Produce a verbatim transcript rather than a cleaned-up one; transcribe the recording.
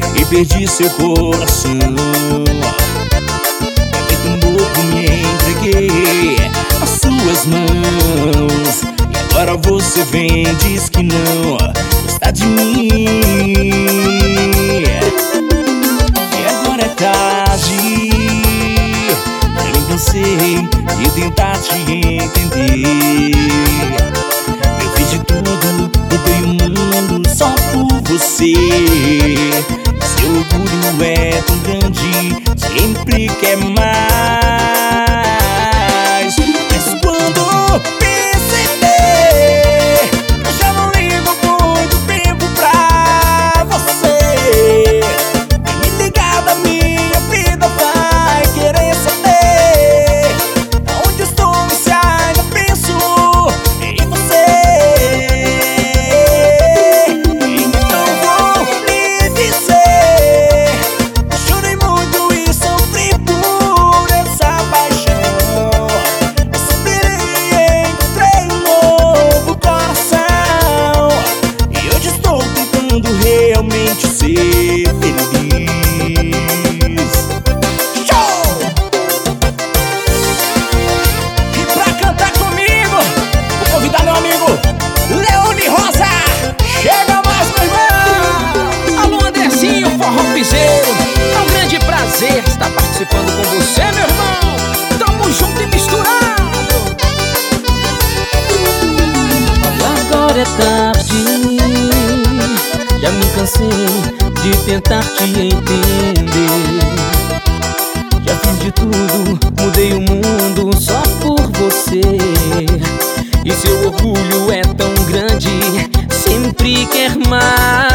e perdi seu coração. Feito um bobo me entreguei às suas mãos, e agora você vem e diz que não gosta de mim. E agora é tarde, já me cansei de tentar te entender. Eu fiz de tudo, mudei o mundo só por você. Seu orgulho é tão grande, sempre quer mais. Mas quando perceber, eu já não ligo muito tempo pra você. Vem me ligar da minha vida, vai querer saber aonde estou e se ainda penso em você. Então vou lhe dizer, eu chorei muito e sofri por essa paixão. Eu superei e encontrei um novo coração, e hoje estou tentando realmente ser feliz. Show! E pra cantar comigo, vou convidar meu amigo Leone Rosa. Chega mais, meu irmão! Alô, Andrezinho, forró piseiro. É um grande prazer estar participando com você, meu irmão. Tamo junto e misturado. Agora é tarde, já me cansei de tentar te entender. Já fiz de tudo, mudei o mundo só por você. E seu orgulho é tão grande, sempre quer mais.